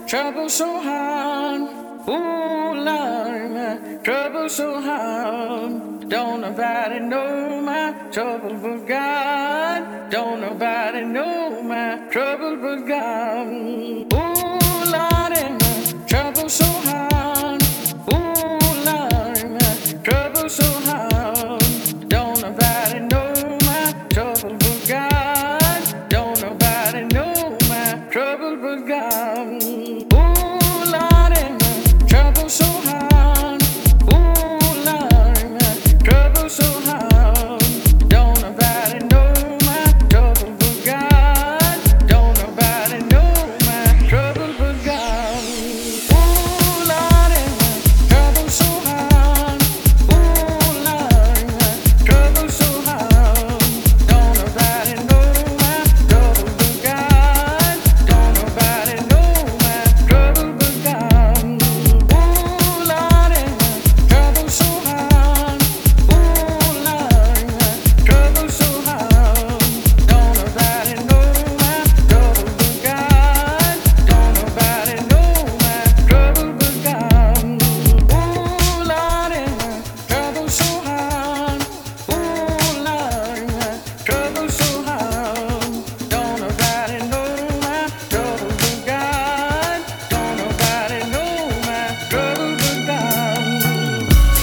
trouble so hard. Ooh, Lord, my trouble so hard. Don't nobody know my trouble but God. Don't nobody know my trouble but God. Ooh, Lord, my trouble so hard. Ooh, Lord, my trouble so hard. Don't nobody know my trouble but God. Don't nobody know my trouble but God. Ooh, Lord, my trouble so hard. Ooh, Lord, my trouble so hard. Don't nobody know my trouble but God. Don't nobody know my trouble but God. Ooh, Lord, my trouble so hard. Ooh, Lord, my trouble so hard. Don't nobody know my trouble but God. Don't nobody know my trouble but God. Ooh, Lord, my trouble so hard. Ooh, Lord, my trouble so hard. Don't nobody know my trouble but God. Don't nobody know my trouble but God. Ooh, Lord, my trouble so hard. Ooh, Lord, my trouble so hard. Don't nobody know my trouble but God. Don't nobody know my trouble but God.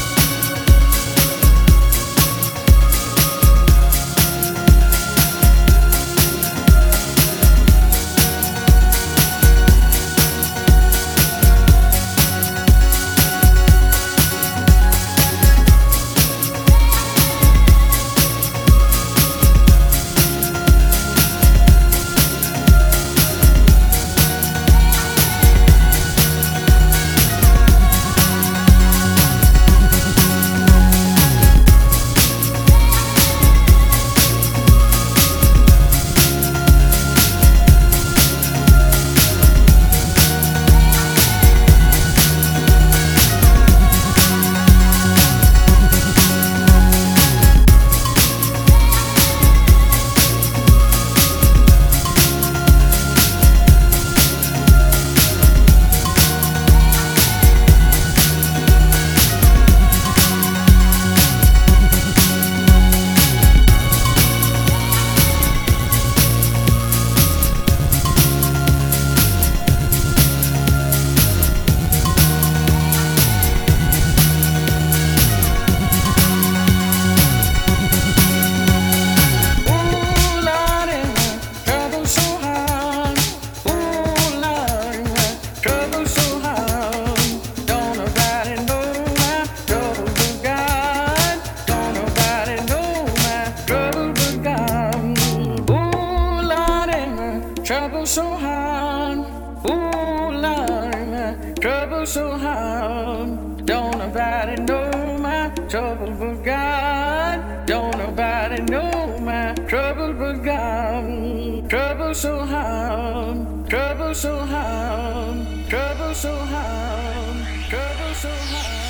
Ooh, Lord, my trouble so hard. Ooh, Lord, my trouble so hard. Don't nobody know my trouble but God. Don't nobody know my trouble but God. Ooh, Lord, my trouble so hard. Ooh, Lord, my trouble so hard. Don't nobody know my trouble but God. Don't nobody know my trouble but God. Trouble so hard. Trouble so hard. Trouble so hard. Trouble so hard.